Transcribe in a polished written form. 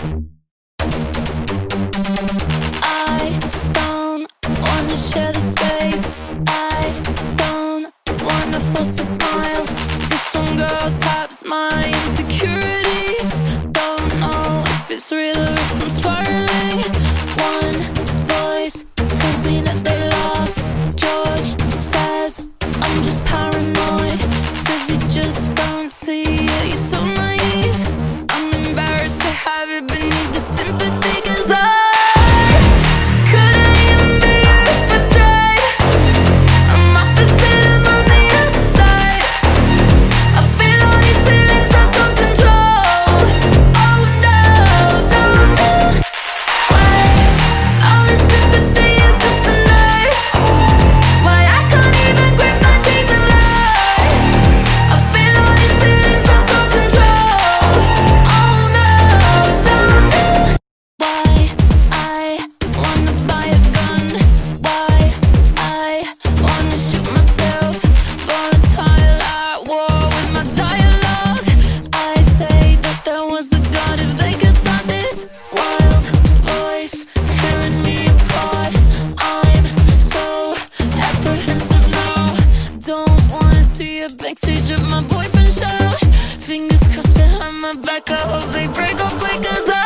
I don't wanna share the space. I don't wanna force a smile. This one girl taps my insecurities. Don't know if it's real or if I'm spiraling. One voice tells me that they laugh. George says I'm just paranoid. Says you just don't see it, you're so naive. I'm embarrassed to have it beneath the sympathy, 'cause I couldn't even be you if I tried. I'm opposite of on the other side. I feel all these feelings I've got control. Oh no, don't know why all this sympathy is just a knife. Why I can't even grip my teeth and lie. I feel all these feelings I've got control. Oh no, don't know why I wanna buy a gun. Why I wanna shoot myself. Volatile at war with my dialogue. I'd say that there was a God if they could stop this wild voice tearing me apart. I'm so apprehensive now. Don't wanna see a backstage of my boyfriend's show. Fingers crossed behind my back, I hope they break up quick, 'cause I